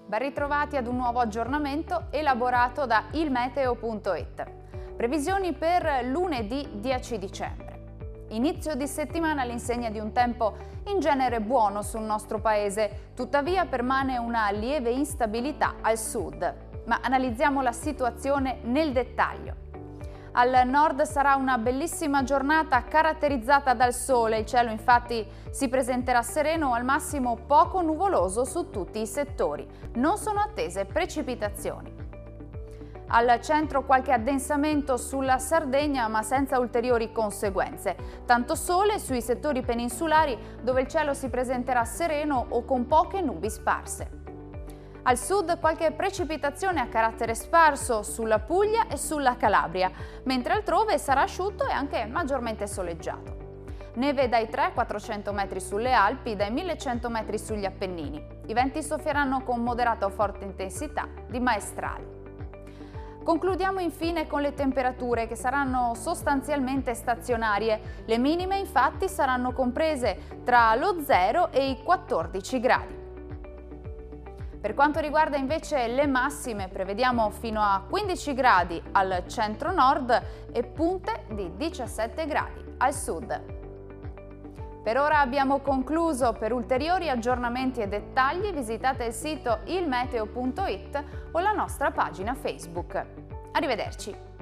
Ben ritrovati ad un nuovo aggiornamento elaborato da ilmeteo.it. Previsioni per lunedì 10 dicembre. Inizio di settimana all'insegna di un tempo in genere buono sul nostro paese, tuttavia permane una lieve instabilità al sud. Ma analizziamo la situazione nel dettaglio. Al nord sarà una bellissima giornata caratterizzata dal sole, il cielo infatti si presenterà sereno o al massimo poco nuvoloso su tutti i settori. Non sono attese precipitazioni. Al centro qualche addensamento sulla Sardegna ma senza ulteriori conseguenze. Tanto sole sui settori peninsulari dove il cielo si presenterà sereno o con poche nubi sparse. Al sud qualche precipitazione a carattere sparso sulla Puglia e sulla Calabria, mentre altrove sarà asciutto e anche maggiormente soleggiato. Neve dai 300-400 metri sulle Alpi, dai 1100 metri sugli Appennini. I venti soffieranno con moderata o forte intensità di maestrali. Concludiamo infine con le temperature che saranno sostanzialmente stazionarie. Le minime infatti saranno comprese tra lo 0 e i 14 gradi. Per quanto riguarda invece le massime, prevediamo fino a 15 gradi al centro-nord e punte di 17 gradi al sud. Per ora abbiamo concluso. Per ulteriori aggiornamenti e dettagli visitate il sito ilmeteo.it o la nostra pagina Facebook. Arrivederci!